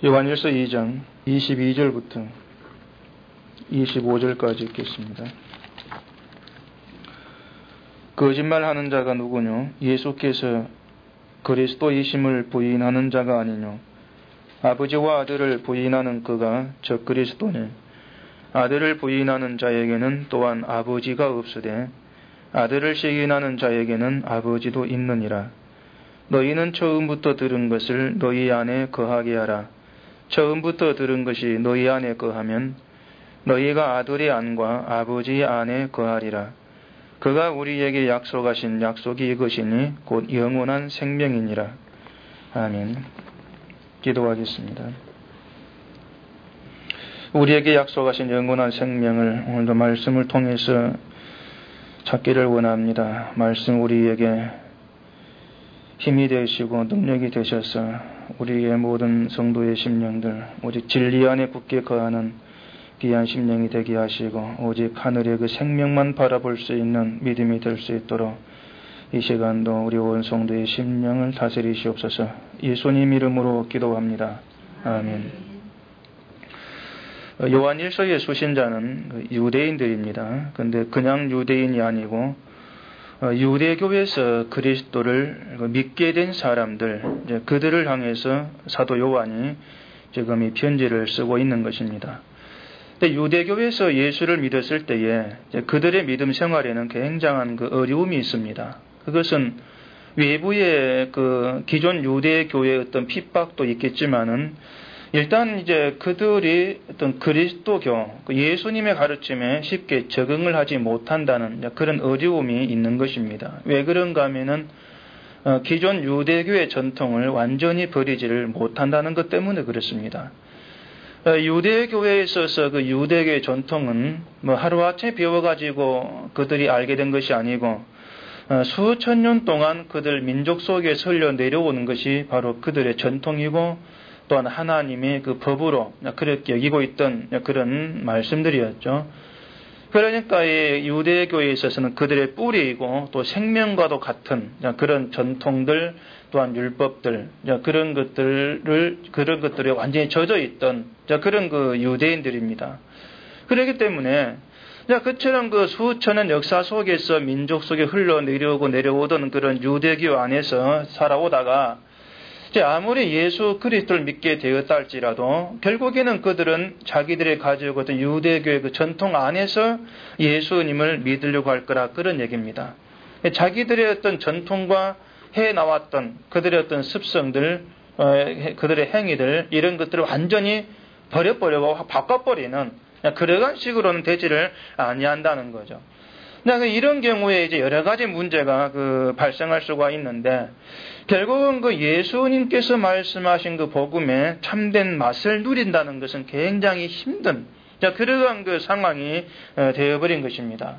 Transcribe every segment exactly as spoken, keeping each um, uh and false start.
요한일서 이 장 이십이 절부터 이십오 절까지 읽겠습니다. 거짓말하는 자가 누구뇨? 예수께서 그리스도이심을 부인하는 자가 아니뇨? 아버지와 아들을 부인하는 그가 저 그리스도니. 아들을 부인하는 자에게는 또한 아버지가 없으되 아들을 시인하는 자에게는 아버지도 있느니라. 너희는 처음부터 들은 것을 너희 안에 거하게 하라. 처음부터 들은 것이 너희 안에 거하면 너희가 아들의 안과 아버지의 안에 거하리라. 그가 우리에게 약속하신 약속이 이것이니 곧 영원한 생명이니라. 아멘. 기도하겠습니다. 우리에게 약속하신 영원한 생명을 오늘도 말씀을 통해서 찾기를 원합니다. 말씀 우리에게 힘이 되시고 능력이 되셔서 우리의 모든 성도의 심령들 오직 진리 안에 굳게 거하는 귀한 심령이 되게 하시고 오직 하늘의 그 생명만 바라볼 수 있는 믿음이 될 수 있도록 이 시간도 우리 온 성도의 심령을 다스리시옵소서. 예수님 이름으로 기도합니다. 아멘. 요한일서의 수신자는 유대인들입니다. 그런데 그냥 유대인이 아니고 유대교에서 그리스도를 믿게 된 사람들, 그들을 향해서 사도 요한이 지금 이 편지를 쓰고 있는 것입니다. 근데 유대교에서 예수를 믿었을 때에 그들의 믿음 생활에는 굉장한 그 어려움이 있습니다. 그것은 외부의 그 기존 유대교의 어떤 핍박도 있겠지만은 일단 이제 그들이 어떤 그리스도교, 예수님의 가르침에 쉽게 적응을 하지 못한다는 그런 어려움이 있는 것입니다. 왜 그런가 하면은 기존 유대교의 전통을 완전히 버리지를 못한다는 것 때문에 그렇습니다. 유대교회에 있어서 그 유대교의 전통은 뭐 하루아침에 배워가지고 그들이 알게 된 것이 아니고 수천 년 동안 그들 민족 속에서 흘려 내려오는 것이 바로 그들의 전통이고 또한 하나님의 그 법으로 그렇게 여기고 있던 그런 말씀들이었죠. 그러니까 이 유대교에 있어서는 그들의 뿌리이고 또 생명과도 같은 그런 전통들 또한 율법들 그런 것들을 그런 것들에 완전히 젖어 있던 그런 그 유대인들입니다. 그렇기 때문에 그처럼 그 수천년 역사 속에서 민족 속에 흘러 내려오고 내려오던 그런 유대교 안에서 살아오다가 아무리 예수 그리스도를 믿게 되었다 할지라도 결국에는 그들은 자기들이 가지고 있던 유대교의 그 전통 안에서 예수님을 믿으려고 할 거라 그런 얘기입니다. 자기들의 어떤 전통과 해나왔던 그들의 어떤 습성들, 그들의 행위들 이런 것들을 완전히 버려버리고 바꿔버리는 그러한 식으로는 되지를 아니한다는 거죠. 이런 경우에 이제 여러 가지 문제가 그 발생할 수가 있는데 결국은 그 예수님께서 말씀하신 그 복음의 참된 맛을 누린다는 것은 굉장히 힘든 그러한 그 상황이 되어버린 것입니다.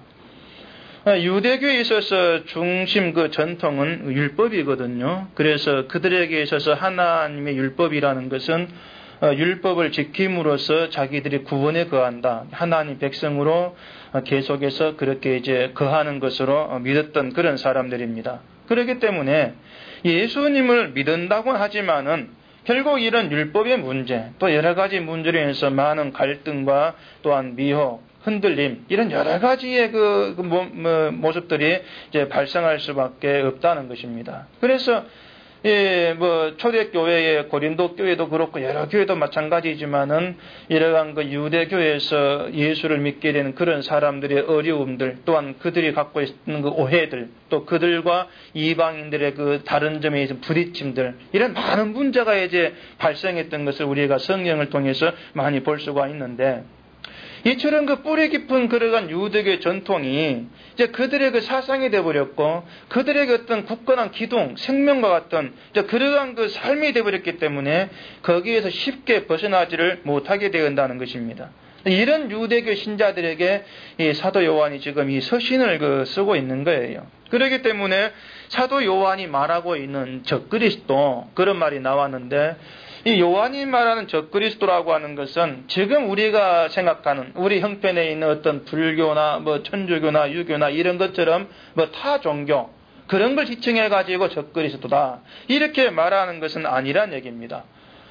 유대교에 있어서 중심 그 전통은 율법이거든요. 그래서 그들에게 있어서 하나님의 율법이라는 것은 율법을 지킴으로써 자기들이 구원에 거한다. 하나님 백성으로 계속해서 그렇게 이제 거하는 것으로 믿었던 그런 사람들입니다. 그렇기 때문에 예수님을 믿는다고 하지만은 결국 이런 율법의 문제, 또 여러 가지 문제로 인해서 많은 갈등과 또한 미혹, 흔들림 이런 여러 가지의 그, 그 모, 뭐, 모습들이 이제 발생할 수밖에 없다는 것입니다. 그래서 예, 뭐 초대교회의 고린도 교회도 그렇고 여러 교회도 마찬가지지만은 이러한 그 유대교회에서 예수를 믿게 되는 그런 사람들의 어려움들, 또한 그들이 갖고 있는 그 오해들, 또 그들과 이방인들의 그 다른 점에 있는 부딪힘들, 이런 많은 문제가 이제 발생했던 것을 우리가 성경을 통해서 많이 볼 수가 있는데. 이처럼 그 뿌리 깊은 그러한 유대교의 전통이 이제 그들의 그 사상이 되어버렸고 그들의 그 어떤 굳건한 기둥, 생명과 같은 그러한 그 삶이 되어버렸기 때문에 거기에서 쉽게 벗어나지를 못하게 되었다는 것입니다. 이런 유대교 신자들에게 이 사도 요한이 지금 이 서신을 그 쓰고 있는 거예요. 그렇기 때문에 사도 요한이 말하고 있는 적그리스도 그런 말이 나왔는데 이 요한이 말하는 적그리스도라고 하는 것은 지금 우리가 생각하는 우리 형편에 있는 어떤 불교나 뭐 천주교나 유교나 이런 것처럼 뭐 타 종교 그런 걸 지칭해 가지고 적그리스도다 이렇게 말하는 것은 아니란 얘기입니다.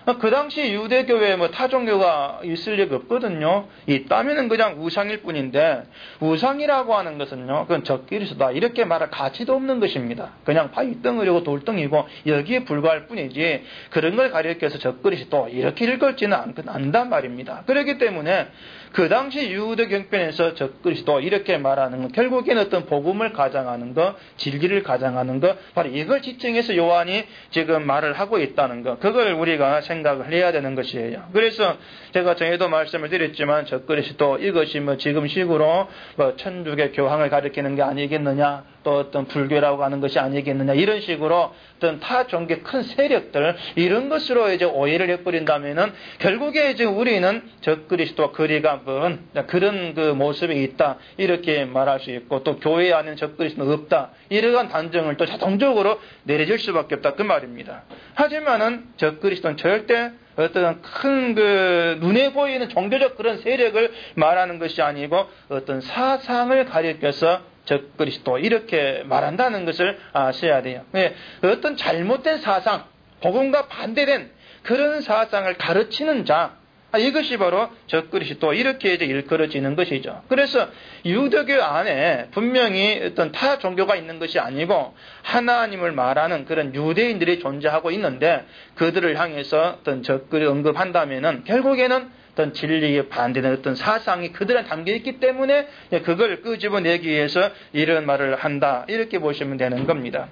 그 당시 유대교회에 뭐 타종교가 있을 리가 없거든요. 있다면은 그냥 우상일 뿐인데, 우상이라고 하는 것은요, 그건 적그리스도다. 이렇게 말할 가치도 없는 것입니다. 그냥 바위덩어리고 돌덩이고 여기에 불과할 뿐이지, 그런 걸 가리켜서 적그리스도, 이렇게 읽을지는 않는단 말입니다. 그렇기 때문에, 그 당시 유대 경편에서 적그리스도 이렇게 말하는 건 결국에는 어떤 복음을 가장하는 것, 진리를 가장하는 것, 바로 이걸 지칭해서 요한이 지금 말을 하고 있다는 것, 그걸 우리가 생각을 해야 되는 것이에요. 그래서 제가 전에도 말씀을 드렸지만 적그리스도 이것이 뭐 지금식으로 뭐 천주교 교황을 가리키는 게 아니겠느냐, 또 어떤 불교라고 하는 것이 아니겠느냐, 이런 식으로 어떤 타 종교 큰 세력들 이런 것으로 이제 오해를 해버린다면은 결국에 이제 우리는 적그리스도와 거리가 먼 그런 그 모습이 있다 이렇게 말할 수 있고, 또 교회 안에는 적그리스도는 없다 이러한 단정을 또 자동적으로 내려질 수밖에 없다 그 말입니다. 하지만은 적그리스도는 절대 어떤 큰 그 눈에 보이는 종교적 그런 세력을 말하는 것이 아니고 어떤 사상을 가리켜서 적그리스도 이렇게 말한다는 것을 아셔야 돼요. 네, 어떤 잘못된 사상, 복음과 반대된 그런 사상을 가르치는 자, 이것이 바로 적그리스도 이렇게 이제 일컬어지는 것이죠. 그래서 유대교 안에 분명히 어떤 타 종교가 있는 것이 아니고 하나님을 말하는 그런 유대인들이 존재하고 있는데, 그들을 향해서 어떤 적그리 언급한다면은 결국에는 어떤 진리에 반대되는 어떤 사상이 그들은 담겨 있기 때문에 그걸 끄집어내기 위해서 이런 말을 한다 이렇게 보시면 되는 겁니다.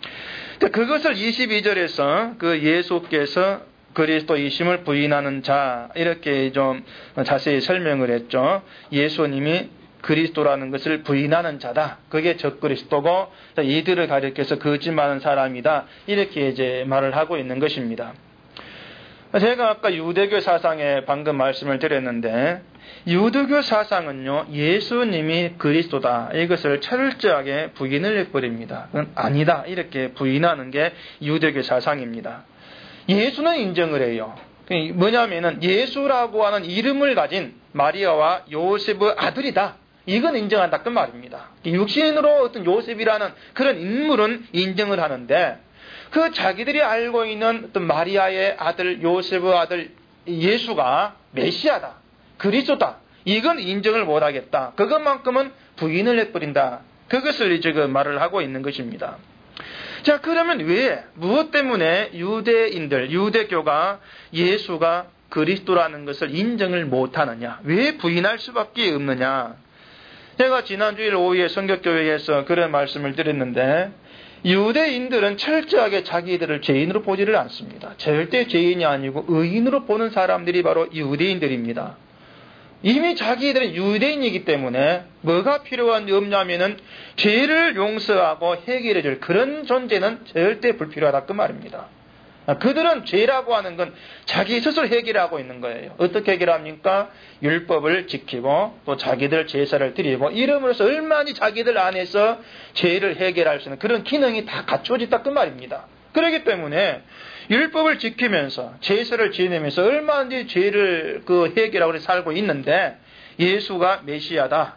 그것을 이십이 절에서 그 예수께서 그리스도이심을 부인하는 자 이렇게 좀 자세히 설명을 했죠. 예수님이 그리스도라는 것을 부인하는 자다. 그게 적그리스도고 이들을 가리켜서 거짓말하는 사람이다. 이렇게 이제 말을 하고 있는 것입니다. 제가 아까 유대교 사상에 방금 말씀을 드렸는데, 유대교 사상은요, 예수님이 그리스도다 이것을 철저하게 부인을 해버립니다. 그건 아니다 이렇게 부인하는 게 유대교 사상입니다. 예수는 인정을 해요. 뭐냐면은 예수라고 하는 이름을 가진 마리아와 요셉의 아들이다. 이건 인정한다 그 말입니다. 육신으로 어떤 요셉이라는 그런 인물은 인정을 하는데, 그 자기들이 알고 있는 어떤 마리아의 아들, 요셉의 아들 예수가 메시아다, 그리스도다, 이건 인정을 못하겠다. 그것만큼은 부인을 해버린다. 그것을 지금 말을 하고 있는 것입니다. 자, 그러면 왜, 무엇 때문에 유대인들, 유대교가 예수가 그리스도라는 것을 인정을 못하느냐? 왜 부인할 수밖에 없느냐? 제가 지난주일 오후에 성격교회에서 그런 말씀을 드렸는데, 유대인들은 철저하게 자기들을 죄인으로 보지를 않습니다. 절대 죄인이 아니고 의인으로 보는 사람들이 바로 유대인들입니다. 이미 자기들은 유대인이기 때문에 뭐가 필요한 없냐면은 죄를 용서하고 해결해 줄 그런 존재는 절대 불필요하다 그 말입니다. 그들은 죄라고 하는 건 자기 스스로 해결하고 있는 거예요. 어떻게 해결합니까? 율법을 지키고 또 자기들 제사를 드리고 이름으로써 얼마나 자기들 안에서 죄를 해결할 수 있는 그런 기능이 다 갖춰졌다 그 말입니다. 그렇기 때문에 율법을 지키면서 제사를 지내면서 얼마나 죄를 그 해결하고 살고 있는데, 예수가 메시아다,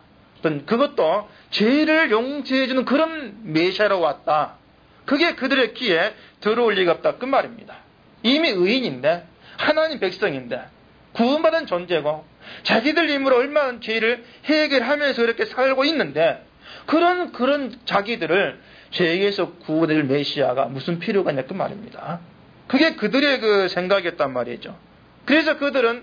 그것도 죄를 용서해주는 그런 메시아로 왔다, 그게 그들의 귀에 들어올 리가 없다 그 말입니다. 이미 의인인데, 하나님 백성인데, 구원받은 존재고 자기들 힘으로 얼마나 죄를 해결하면서 이렇게 살고 있는데, 그런 그런 자기들을 죄에서 구원해줄 메시아가 무슨 필요가 있냐 그 말입니다. 그게 그들의 그 생각이었단 말이죠. 그래서 그들은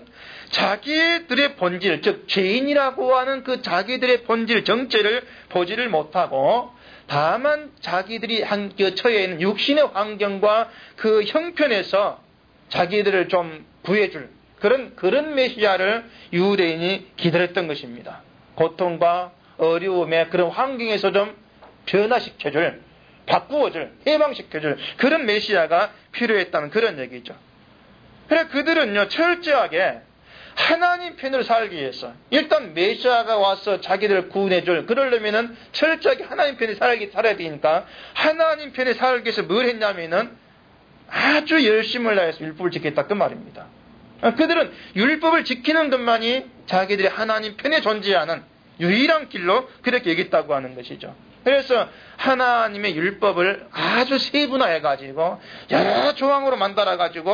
자기들의 본질, 즉 죄인이라고 하는 그 자기들의 본질, 정체를 보지를 못하고, 다만 자기들이 한, 그 처해 있는 육신의 환경과 그 형편에서 자기들을 좀 구해줄 그런, 그런 메시아를 유대인이 기다렸던 것입니다. 고통과 어려움의 그런 환경에서 좀 변화시켜줄, 바꾸어줄, 해방시켜줄 그런 메시아가 필요했다는 그런 얘기죠. 그래 그들은요 철저하게 하나님 편으로 살기 위해서, 일단 메시아가 와서 자기들을 구원해줄, 그러려면은 철저하게 하나님 편에 살기, 살아야 되니까 하나님 편에 살기 위해서 뭘 했냐면은 아주 열심을 다해서 율법을 지켰다 그 말입니다. 그들은 율법을 지키는 것만이 자기들이 하나님 편에 존재하는 유일한 길로 그렇게 여겼다고 하는 것이죠. 그래서 하나님의 율법을 아주 세분화해가지고 여러 조항으로 만들어가지고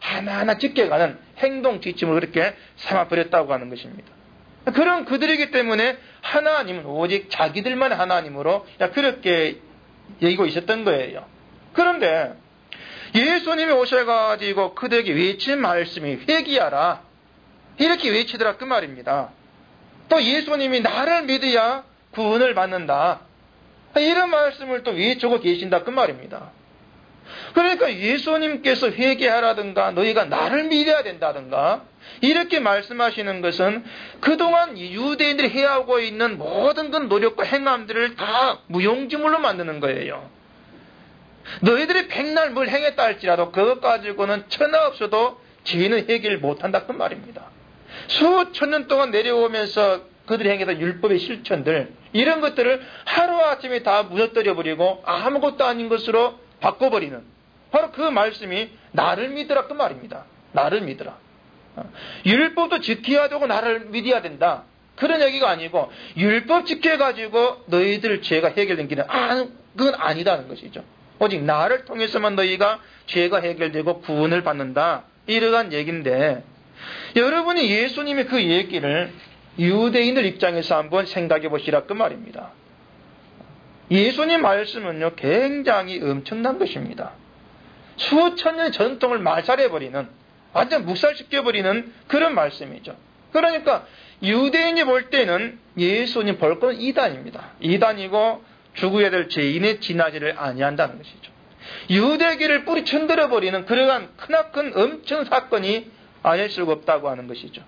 하나하나 지켜가는 행동 지침을 그렇게 삼아버렸다고 하는 것입니다. 그런 그들이기 때문에 하나님은 오직 자기들만의 하나님으로 그렇게 여기고 있었던 거예요. 그런데 예수님이 오셔가지고 그들에게 외친 말씀이 회개하라 이렇게 외치더라 그 말입니다. 또 예수님이 나를 믿어야 구원을 받는다 이런 말씀을 또 외치고 계신다 그 말입니다. 그러니까 예수님께서 회개하라든가 너희가 나를 믿어야 된다든가 이렇게 말씀하시는 것은 그동안 유대인들이 해하고 있는 모든 그 노력과 행함들을 다 무용지물로 만드는 거예요. 너희들이 백날 뭘 행했다 할지라도 그것 가지고는 천하 없어도 죄는 해결 못한다 그 말입니다. 수천 년 동안 내려오면서 그들이 행했던 율법의 실천들 이런 것들을 하루아침에 다 무너뜨려버리고 아무것도 아닌 것으로 바꿔버리는 바로 그 말씀이 나를 믿으라 그 말입니다. 나를 믿으라. 율법도 지켜야 되고 나를 믿어야 된다. 그런 얘기가 아니고 율법 지켜가지고 너희들 죄가 해결된 길은 아, 그건 아니다는 것이죠. 오직 나를 통해서만 너희가 죄가 해결되고 구원을 받는다. 이러한 얘기인데 여러분이 예수님의 그 얘기를 유대인들 입장에서 한번 생각해 보시라 그 말입니다. 예수님 말씀은요 굉장히 엄청난 것입니다. 수천 년의 전통을 말살해버리는 완전 묵살시켜버리는 그런 말씀이죠. 그러니까 유대인이 볼 때는 예수님 볼 건 이단입니다. 이단이고 죽어야 될 죄인의 지나지를 아니한다는 것이죠. 유대교를 뿌리 쳐들어버리는 그러한 크나큰 엄청 사건이 아닐 수가 없다고 하는 것이죠.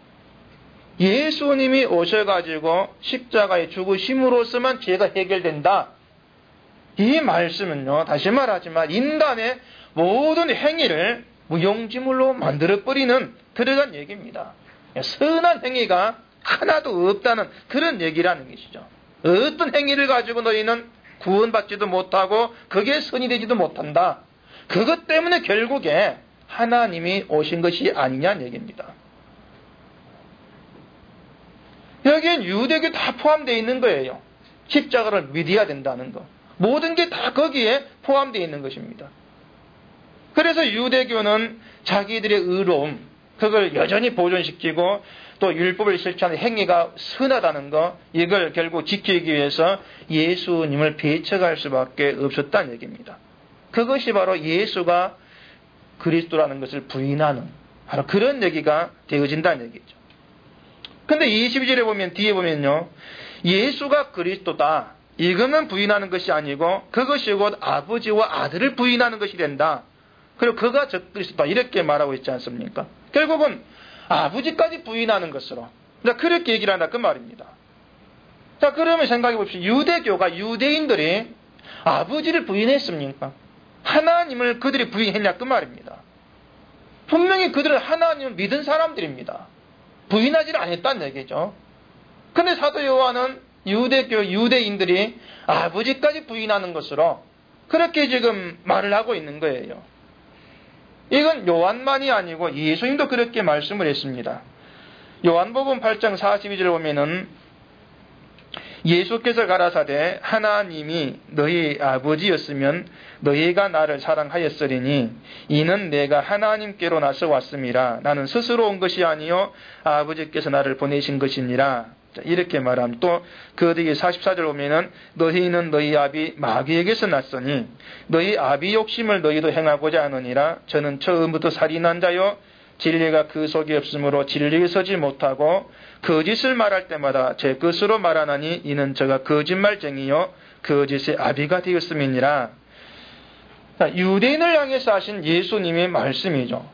예수님이 오셔가지고 십자가에 죽으심으로서만 죄가 해결된다. 이 말씀은요 다시 말하지만 인간의 모든 행위를 무용지물로 만들어버리는 그러한 얘기입니다. 선한 행위가 하나도 없다는 그런 얘기라는 것이죠. 어떤 행위를 가지고 너희는 구원받지도 못하고 그게 선이 되지도 못한다. 그것 때문에 결국에 하나님이 오신 것이 아니냐는 얘기입니다. 여기엔 유대교 다 포함되어 있는 거예요. 십자가를 믿어야 된다는 거. 모든 게 다 거기에 포함되어 있는 것입니다. 그래서 유대교는 자기들의 의로움, 그걸 여전히 보존시키고 또 율법을 실천하는 행위가 선하다는 거, 이걸 결국 지키기 위해서 예수님을 배척할 수밖에 없었다는 얘기입니다. 그것이 바로 예수가 그리스도라는 것을 부인하는 바로 그런 얘기가 되어진다는 얘기죠. 근데 이십이 절에 보면 뒤에 보면요. 예수가 그리스도다. 이것만 부인하는 것이 아니고 그것이 곧 아버지와 아들을 부인하는 것이 된다. 그리고 그가 적그리스도다. 이렇게 말하고 있지 않습니까? 결국은 아버지까지 부인하는 것으로 그렇게 얘기를 한다 그 말입니다. 자 그러면 생각해 봅시다. 유대교가 유대인들이 아버지를 부인했습니까? 하나님을 그들이 부인했냐 그 말입니다. 분명히 그들은 하나님을 믿은 사람들입니다. 부인하지를 않았다는 얘기죠. 근데 사도 요한은 유대교 유대인들이 아버지까지 부인하는 것으로 그렇게 지금 말을 하고 있는 거예요. 이건 요한만이 아니고 예수님도 그렇게 말씀을 했습니다. 요한복음 팔 장 사십이 절에 보면은 예수께서 가라사대 하나님이 너희 아버지였으면 너희가 나를 사랑하였으리니 이는 내가 하나님께로 나서 왔음이라. 나는 스스로 온 것이 아니요 아버지께서 나를 보내신 것이니라. 이렇게 말하면 또 그 뒤에 사십사 절 보면은 너희는 너희 아비 마귀에게서 났으니 너희 아비 욕심을 너희도 행하고자 하느니라. 저는 처음부터 살인한 자요 진리가 그 속에 없으므로 진리에 서지 못하고 거짓을 말할 때마다 제 것으로 말하나니 이는 저가 거짓말쟁이요 거짓의 아비가 되었음이니라. 유대인을 향해서 하신 예수님의 말씀이죠.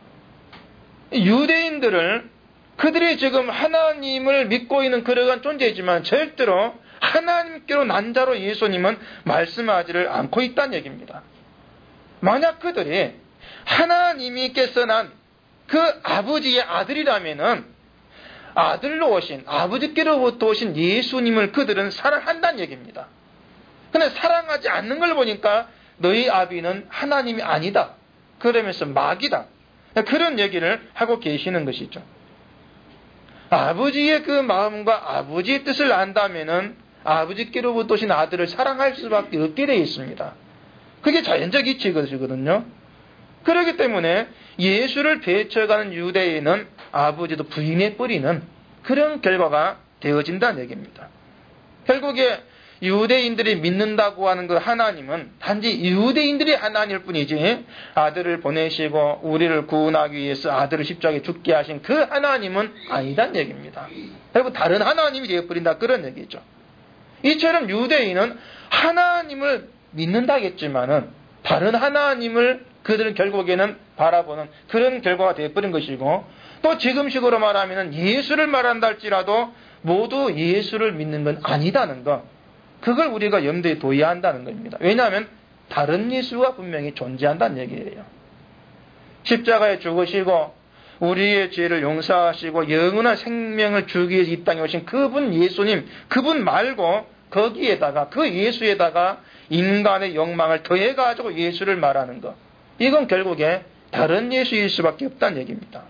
유대인들을 그들이 지금 하나님을 믿고 있는 그러한 존재이지만 절대로 하나님께로 난 자로 예수님은 말씀하지를 않고 있다는 얘기입니다. 만약 그들이 하나님께서 난 그 아버지의 아들이라면은 아들로 오신 아버지께로부터 오신 예수님을 그들은 사랑한다는 얘기입니다. 그런데 사랑하지 않는 걸 보니까 너희 아비는 하나님이 아니다. 그러면서 마귀다. 그런 얘기를 하고 계시는 것이죠. 아버지의 그 마음과 아버지의 뜻을 안다면은 아버지께로부터 오신 아들을 사랑할 수밖에 없게 되어 있습니다. 그게 자연적 이치거든요. 그렇기 때문에 예수를 배척하는 유대인은 아버지도 부인해 버리는 그런 결과가 되어진다는 얘기입니다. 결국에 유대인들이 믿는다고 하는 그 하나님은 단지 유대인들이 하나님일 뿐이지 아들을 보내시고 우리를 구원하기 위해서 아들을 십자가에 죽게 하신 그 하나님은 아니란 얘기입니다. 결국 다른 하나님이 되어버린다 그런 얘기죠. 이처럼 유대인은 하나님을 믿는다겠지만은 다른 하나님을 그들은 결국에는 바라보는 그런 결과가 되어버린 것이고, 또 지금식으로 말하면 예수를 말한다 할지라도 모두 예수를 믿는 건 아니다는 것, 그걸 우리가 염두에 둬야 한다는 겁니다. 왜냐하면 다른 예수가 분명히 존재한다는 얘기예요. 십자가에 죽으시고 우리의 죄를 용서하시고 영원한 생명을 주기 위해서 이 땅에 오신 그분 예수님, 그분 말고 거기에다가 그 예수에다가 인간의 욕망을 더해가지고 예수를 말하는 것, 이건 결국에 다른 예수일 수밖에 없다는 얘기입니다.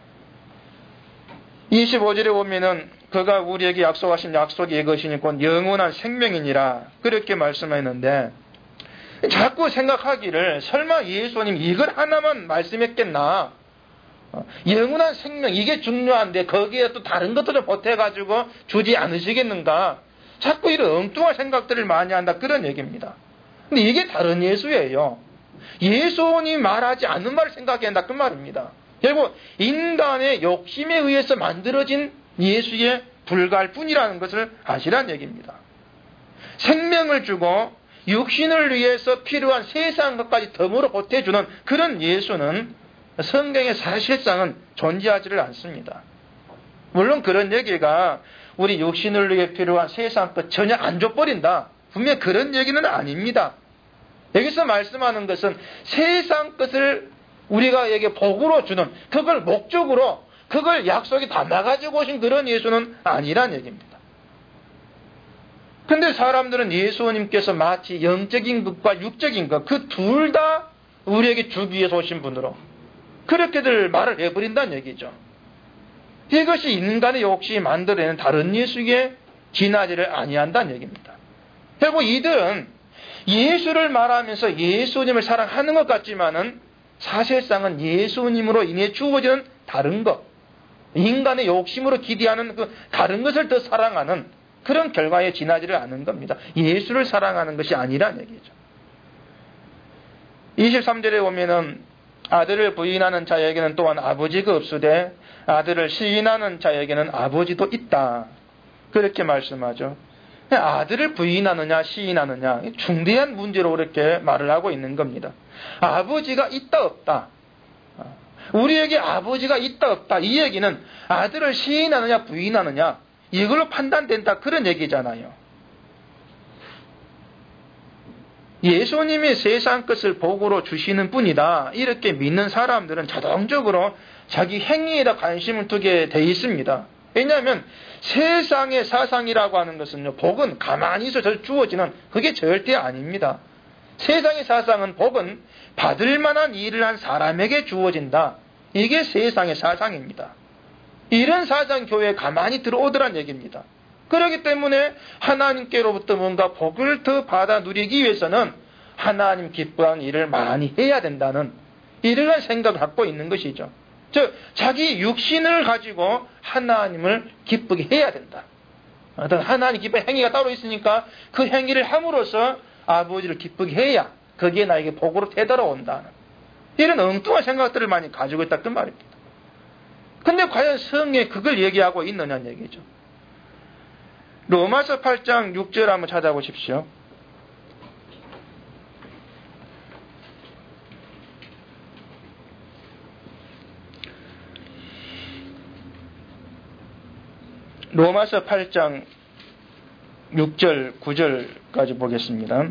이십오 절에 보면은 그가 우리에게 약속하신 약속이 이것이니 곧 영원한 생명이니라 그렇게 말씀했는데, 자꾸 생각하기를 설마 예수님 이걸 하나만 말씀했겠나, 영원한 생명 이게 중요한데 거기에 또 다른 것들을 보태가지고 주지 않으시겠는가, 자꾸 이런 엉뚱한 생각들을 많이 한다 그런 얘기입니다. 근데 이게 다른 예수예요. 예수님이 말하지 않는 말을 생각해야 한다 그 말입니다. 결국 인간의 욕심에 의해서 만들어진 예수에 불과할 뿐이라는 것을 아시란 얘기입니다. 생명을 주고 육신을 위해서 필요한 세상 것까지 덤으로 보태주는 그런 예수는 성경에 사실상은 존재하지를 않습니다. 물론 그런 얘기가 우리 육신을 위해 필요한 세상 것 전혀 안 줘버린다, 분명 그런 얘기는 아닙니다. 여기서 말씀하는 것은 세상 것을 우리가에게 복으로 주는, 그걸 목적으로 그걸 약속에 담아가지고 오신 그런 예수는 아니란 얘기입니다. 근데 사람들은 예수님께서 마치 영적인 것과 육적인 것, 그 둘 다 우리에게 주기 위해서 오신 분으로 그렇게들 말을 해버린다는 얘기죠. 이것이 인간의 욕심이 만들어내는 다른 예수에 지나지를 아니한다는 얘기입니다. 결국 이들은 예수를 말하면서 예수님을 사랑하는 것 같지만은 사실상은 예수님으로 인해 주어지는 다른 것, 인간의 욕심으로 기대하는 그 다른 것을 더 사랑하는 그런 결과에 지나지를 않는 겁니다. 예수를 사랑하는 것이 아니란 얘기죠. 이십삼 절에 보면은 아들을 부인하는 자에게는 또한 아버지가 없으되 아들을 시인하는 자에게는 아버지도 있다, 그렇게 말씀하죠. 아들을 부인하느냐 시인하느냐 중대한 문제로 그렇게 말을 하고 있는 겁니다. 아버지가 있다 없다, 우리에게 아버지가 있다 없다, 이 얘기는 아들을 시인하느냐 부인하느냐 이걸로 판단된다 그런 얘기잖아요. 예수님이 세상 것을 복으로 주시는 분이다 이렇게 믿는 사람들은 자동적으로 자기 행위에다 관심을 두게 돼 있습니다. 왜냐하면 세상의 사상이라고 하는 것은요, 복은 가만히 있어서 주어지는 그게 절대 아닙니다. 세상의 사상은 복은 받을 만한 일을 한 사람에게 주어진다, 이게 세상의 사상입니다. 이런 사상 교회에 가만히 들어오더란 얘기입니다. 그렇기 때문에 하나님께로부터 뭔가 복을 더 받아 누리기 위해서는 하나님 기뻐하는 일을 많이 해야 된다는 이러한 생각을 갖고 있는 것이죠. 즉 자기 육신을 가지고 하나님을 기쁘게 해야 된다. 어떤 하나님 기뻐의 행위가 따로 있으니까 그 행위를 함으로써 아버지를 기쁘게 해야 거기에 나에게 복으로 되돌아온다는 이런 엉뚱한 생각들을 많이 가지고 있다 그 말입니다. 근데 과연 성경에 그걸 얘기하고 있느냐는 얘기죠. 로마서 팔 장 육 절 한번 찾아보십시오. 로마서 팔 장 육 절 구 절까지 보겠습니다.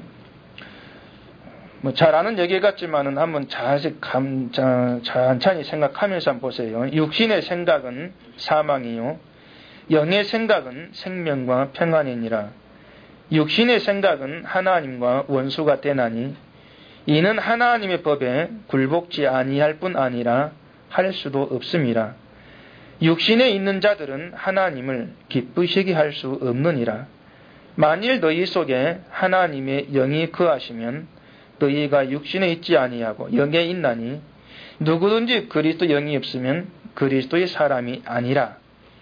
뭐 잘 아는 얘기 같지만은 한번 자세히 감, 자, 찬찬히 생각하면서 한번 보세요. 육신의 생각은 사망이요 영의 생각은 생명과 평안이니라. 육신의 생각은 하나님과 원수가 되나니 이는 하나님의 법에 굴복지 아니할 뿐 아니라 할 수도 없음이라. 육신에 있는 자들은 하나님을 기쁘시게 할 수 없느니라. 만일 너희 속에 하나님의 영이 거하시면 너희가 육신에 있지 아니하고 영에 있나니 누구든지 그리스도 영이 없으면 그리스도의 사람이 아니라.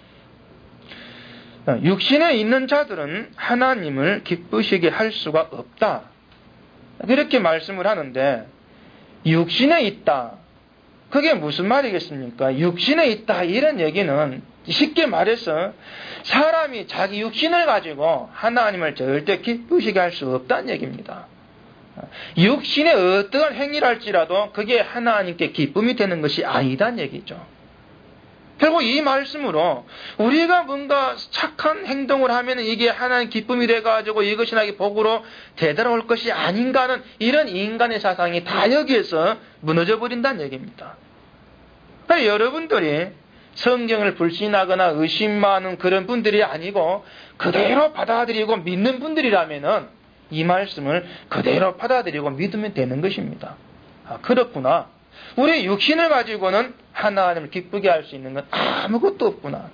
육신에 있는 자들은 하나님을 기쁘시게 할 수가 없다. 그렇게 말씀을 하는데 육신에 있다. 그게 무슨 말이겠습니까? 육신에 있다 이런 얘기는 쉽게 말해서 사람이 자기 육신을 가지고 하나님을 절대 기쁘시게 할 수 없다는 얘기입니다. 육신의 어떠한 행위를 할지라도 그게 하나님께 기쁨이 되는 것이 아니다는 얘기죠. 결국 이 말씀으로 우리가 뭔가 착한 행동을 하면 이게 하나님 기쁨이 돼가지고 이것이 나에게 복으로 되돌아올 것이 아닌가 하는 이런 인간의 사상이 다 여기에서 무너져 버린다는 얘기입니다. 그러니까 여러분들이 성경을 불신하거나 의심하는 그런 분들이 아니고 그대로 받아들이고 믿는 분들이라면은 이 말씀을 그대로 받아들이고 믿으면 되는 것입니다. 아, 그렇구나. 우리 육신을 가지고는 하나님을 기쁘게 할 수 있는 건 아무것도 없구나.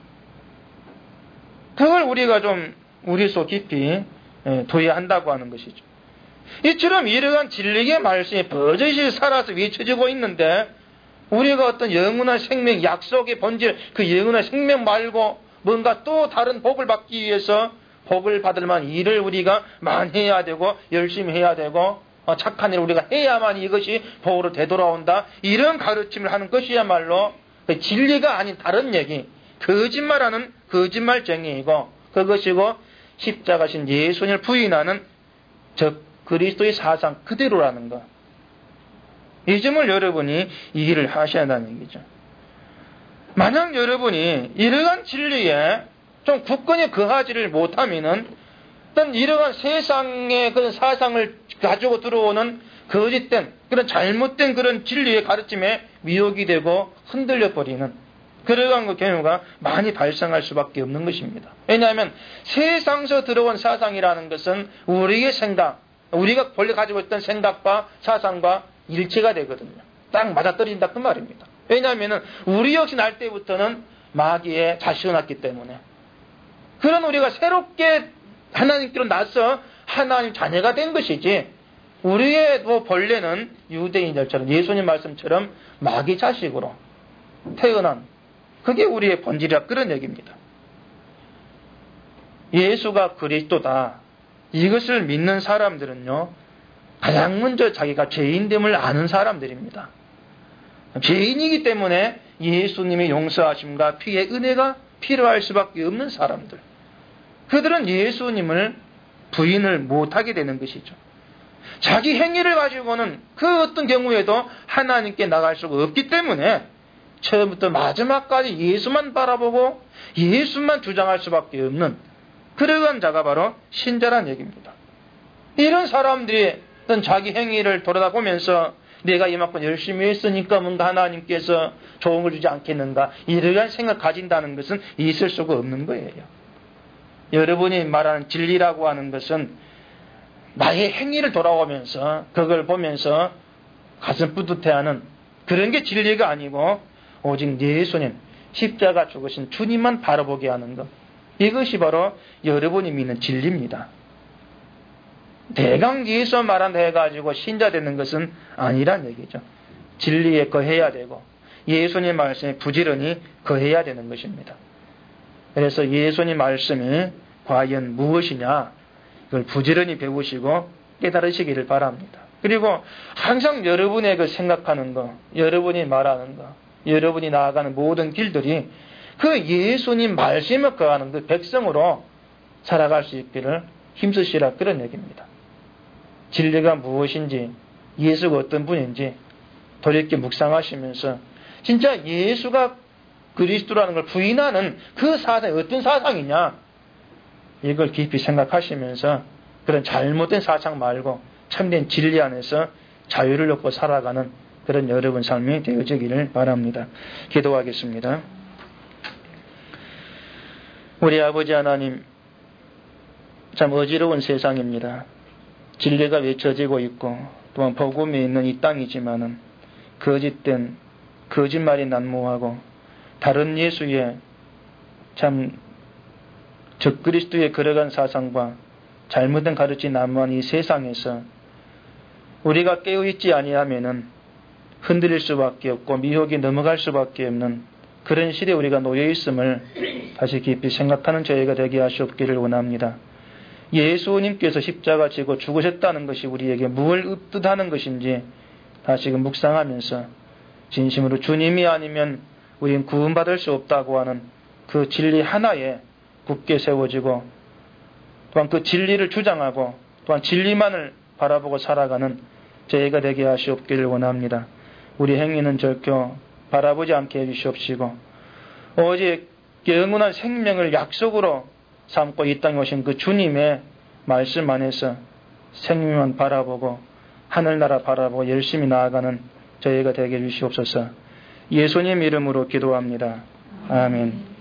그걸 우리가 좀 우리 속 깊이 둬야 한다고 하는 것이죠. 이처럼 이러한 진리의 말씀이 버젓이 살아서 외쳐지고 있는데 우리가 어떤 영원한 생명, 약속의 본질, 그 영원한 생명 말고 뭔가 또 다른 복을 받기 위해서 복을 받을 만한 일을 우리가 많이 해야 되고 열심히 해야 되고 착한 일을 우리가 해야만 이것이 복으로 되돌아온다. 이런 가르침을 하는 것이야말로 진리가 아닌 다른 얘기, 거짓말하는 거짓말쟁이이고 그것이고 십자가신 예수님을 부인하는 저 그리스도의 사상 그대로라는 것. 이 점을 여러분이 이해를 하셔야 한다는 얘기죠. 만약 여러분이 이러한 진리에 좀 굳건히 거하지를 못하면은 어떤 이러한 세상의 그런 사상을 가지고 들어오는 거짓된 그런 잘못된 그런 진리의 가르침에 미혹이 되고 흔들려 버리는 그러한 경우가 많이 발생할 수밖에 없는 것입니다. 왜냐하면 세상에서 들어온 사상이라는 것은 우리의 생각, 우리가 본래 가지고 있던 생각과 사상과 일치가 되거든요. 딱 맞아떨어진다 그 말입니다. 왜냐하면 우리 역시 날 때부터는 마귀에 자식어났기 때문에 그런 우리가 새롭게 하나님께로 나서 하나님 자녀가 된 것이지 우리의 뭐 본래는 유대인들처럼 예수님 말씀처럼 마귀 자식으로 태어난 그게 우리의 본질이라 그런 얘기입니다. 예수가 그리스도다. 이것을 믿는 사람들은요. 가장 먼저 자기가 죄인됨을 아는 사람들입니다. 죄인이기 때문에 예수님의 용서하심과 피의 은혜가 필요할 수밖에 없는 사람들. 그들은 예수님을 부인을 못하게 되는 것이죠. 자기 행위를 가지고는 그 어떤 경우에도 하나님께 나갈 수가 없기 때문에 처음부터 마지막까지 예수만 바라보고 예수만 주장할 수밖에 없는 그러한 자가 바로 신자란 얘기입니다. 이런 사람들이 어떤 자기 행위를 돌아다보면서 내가 이만큼 열심히 했으니까 뭔가 하나님께서 좋은 걸 주지 않겠는가 이러한 생각을 가진다는 것은 있을 수가 없는 거예요. 여러분이 말하는 진리라고 하는 것은 나의 행위를 돌아오면서 그걸 보면서 가슴 뿌듯해하는 그런 게 진리가 아니고 오직 예수님 십자가 죽으신 주님만 바라보게 하는 것. 이것이 바로 여러분이 믿는 진리입니다. 대강 예수 말한다 해가지고 신자 되는 것은 아니란 얘기죠. 진리에 거해야 되고 예수님 말씀에 부지런히 거해야 되는 것입니다. 그래서 예수님 말씀이 과연 무엇이냐 그걸 부지런히 배우시고 깨달으시기를 바랍니다. 그리고 항상 여러분의 그 생각하는 거, 여러분이 말하는 거, 여러분이 나아가는 모든 길들이 그 예수님 말씀에 거하는 그 백성으로 살아갈 수 있기를 힘쓰시라 그런 얘기입니다. 진리가 무엇인지 예수가 어떤 분인지 돌이켜 묵상하시면서 진짜 예수가 그리스도라는 걸 부인하는 그 사상이 어떤 사상이냐 이걸 깊이 생각하시면서 그런 잘못된 사상 말고 참된 진리 안에서 자유를 얻고 살아가는 그런 여러분 삶이 되어지기를 바랍니다. 기도하겠습니다. 우리 아버지 하나님 참 어지러운 세상입니다. 진리가 외쳐지고 있고 또한 복음이 있는 이 땅이지만은 거짓된 거짓말이 난무하고 다른 예수의 참 적그리스도의 걸어간 사상과 잘못된 가르침이 난무한 이 세상에서 우리가 깨어있지 아니하면은 흔들릴 수밖에 없고 미혹이 넘어갈 수밖에 없는 그런 시대에 우리가 놓여 있음을 다시 깊이 생각하는 저희가 되게 하시옵기를 원합니다. 예수님께서 십자가 지고 죽으셨다는 것이 우리에게 뭘 뜻하는 것인지 다시금 묵상하면서 진심으로 주님이 아니면 우린 구원받을 수 없다고 하는 그 진리 하나에 굳게 세워지고 또한 그 진리를 주장하고 또한 진리만을 바라보고 살아가는 저희가 되게 하시옵기를 원합니다. 우리 행위는 절교 바라보지 않게 해주시옵시고 오직 영원한 생명을 약속으로 삼고 이 땅에 오신 그 주님의 말씀 안에서 생명만 바라보고 하늘나라 바라보고 열심히 나아가는 저희가 되게 해주시옵소서. 예수님 이름으로 기도합니다. 아멘.